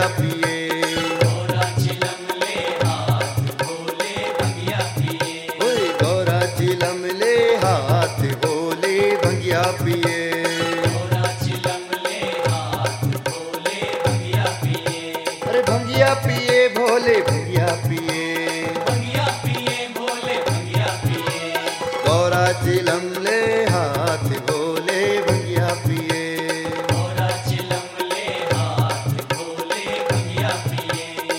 भंगिया पिए। गौरा चिलम ले हाथ भोले भंगिया पिए। ओए गौरा चिलम ले हाथ भोले भंगिया पिए। गौरा चिलम ले हाथ भोले भंगिया पिए। अरे भंगिया पिए भोले भंगिया पिए। भंगिया पिए भोले भंगिया पिए। गौरा चिलम ले हाथ भोले भंगिया पिए। गौरा चिलम ले हाथ भोले भंगिया पिए।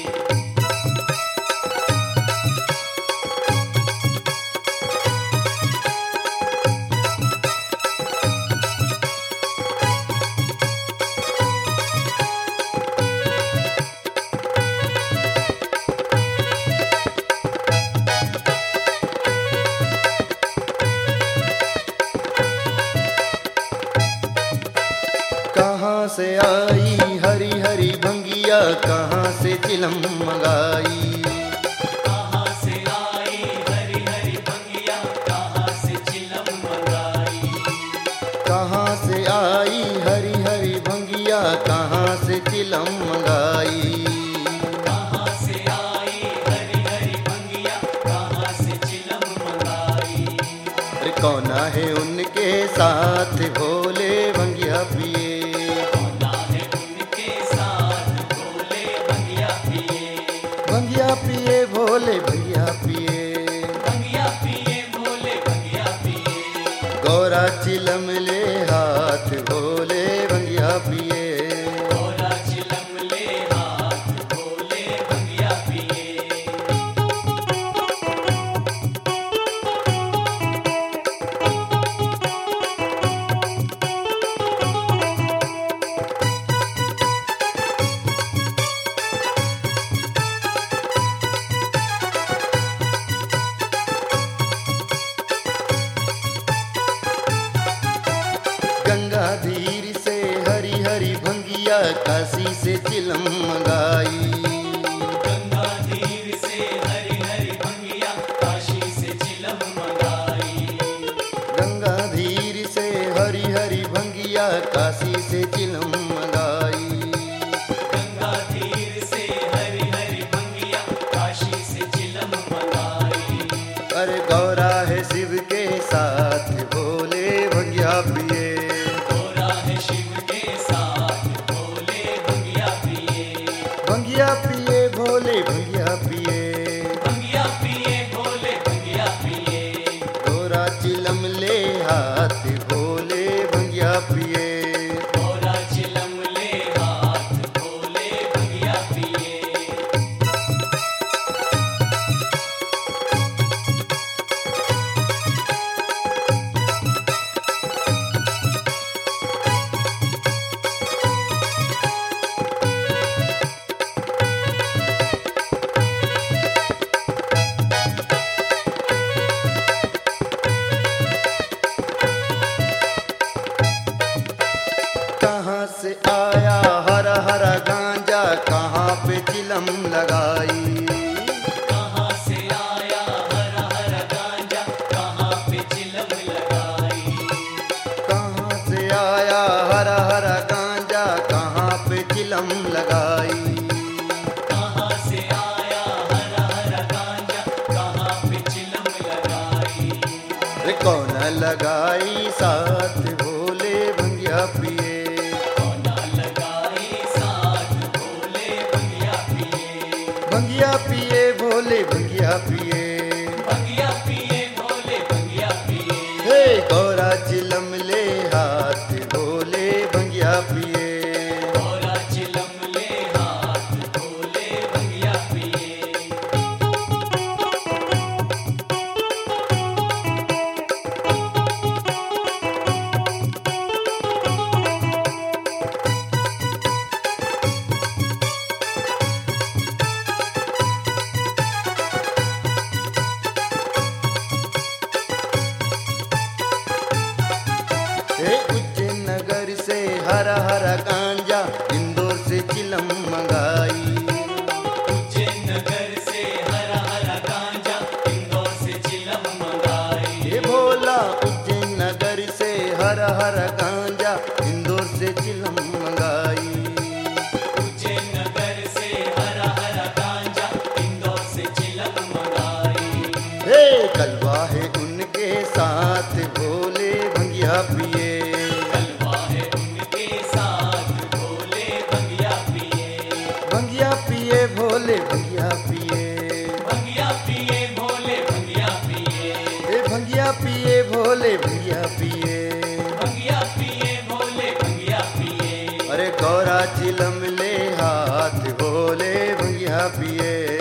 कहाँ से आई हरी हरी भंगिया, कहाँ से चिलम मंगाई। कहाँ से आई हरी हरी भंगिया, कहाँ से चिलम मंगाई। कहाँ से आई हरी हरी भंगिया, कहाँ से चिलम मंगाई। कहाँ से आई हरी हरी भंगिया, कहाँ से चिलम मंगाई। अरे कौना है उनके साथ भोले भंगिया पिए। कौना है उनके साथ भोले भंगिया पिए। भंगिया पिए भोले भंगिया पिए। भंगिया पिए भोले भंगिया पिए। गौरा चिलम ले हाथ भोले भंगिया पिए। गौरा चिलम ले हाथ भोले भंगिया पिए। गंगाधीर से हरी हरी भंगिया, काशी से चिलम मंगाई। गंगाधीर से हरी हरी भंगिया, काशी से चिलम मंगाई। गंगाधीर से हरी हरी भंगिया, काशी से चिलम मंगाई। गंगाधीर से हरी हरी भंगिया, काशी से चिलम मंगाई। अरे गौरा है शिव के साथ भोले भंगिया पिए। गौरा है शिव के साथ भोले भंगिया पिए। भंगिया पिए भोले भंगिया पिए। भंगिया पिए भोले भंगिया पिए। गौरा चिलम ले हाथ भोले भंगिया पिए। गौरा चिलम ले हाथ भोले भंगिया पिए। कहाँ से आया हरा हरा गांजा, कहाँ पे चिलम लगाई। कहाँ से आया हरा हरा गांजा, कहाँ पे चिलम लगाई। कहाँ से आया हरा हरा गांजा, कहाँ पे चिलम लगाई। कहाँ से आया हरा हरा गांजा, कहाँ पे चिलम लगाई। रे कौन लगाई साथ भोले भंगिया पिए। कौना लगाई साथ भोले भंगिया पिए। भंगिया पिए भोले भंगिया पिए। भंगिया पिए भोले भंगिया पिए। हे गौरा चिलम ले हाथ भोले भंगिया पिए। गौरा चिलम ले हाथ भोले भंगिया पिए। हे उज्जैन नगर से हरा हरा गांजा, इंदौर से चिलम मंगाई। उज्जैन नगर से हरा हरा गांजा, इंदौर से चिलम मंगाई। हे भोला उज्जैन नगर से हरा हरा गांजा, इंदौर से चिलम मंगाई। उज्जैन नगर भोले भंगिया पिए। भंगिया पिए भोले भंगिया पिए। ए भंगिया पिए भोले भंगिया पिए। भंगिया पिए भोले भंगिया पिए। अरे गौरा चिलम ले हाथ भोले भंगिया पिए।